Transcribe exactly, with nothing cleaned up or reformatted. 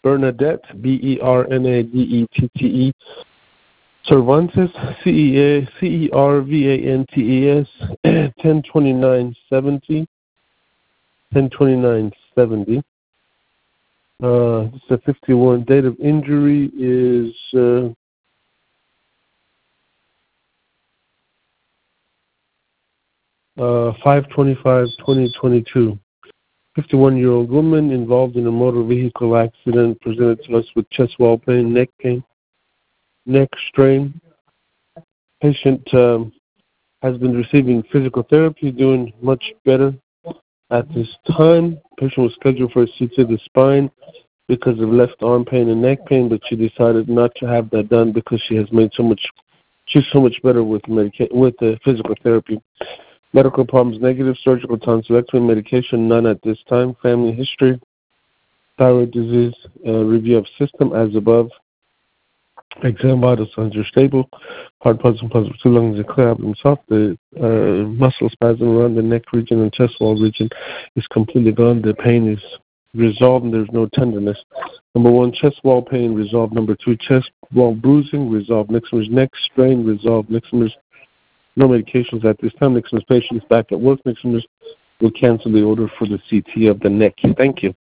Bernadette, B E R N A D E T T E. Cervantes, C E A C E R V A N T E S, ten twenty-nine seventy. ten twenty-nine seventy. Uh, it's a fifty-one. Date of injury is uh, uh, five twenty-five twenty twenty-two. fifty-one-year-old woman involved in a motor vehicle accident presented to us with chest wall pain, neck pain, neck strain. Patient um, has been receiving physical therapy, doing much better at this time. Patient was scheduled for a C T of the spine because of left arm pain and neck pain, but she decided not to have that done because she has made so much, she's so much better with medica- with the physical therapy. Medical problems negative, surgical tonsillectomy, medication none at this time. Family history, thyroid disease, uh, review of system as above. Exam vital signs are stable. Heart pulse plus two lungs are clear, abdomen soft. The uh, muscle spasm around the neck region and chest wall region is completely gone. The pain is resolved and there's no tenderness. Number one, chest wall pain resolved. Number two, chest wall bruising resolved. Nixon's neck strain resolved. Nixon's no medications at this time. Nixon's patient is back at work. Nixon's will cancel the order for the C T of the neck. Thank you.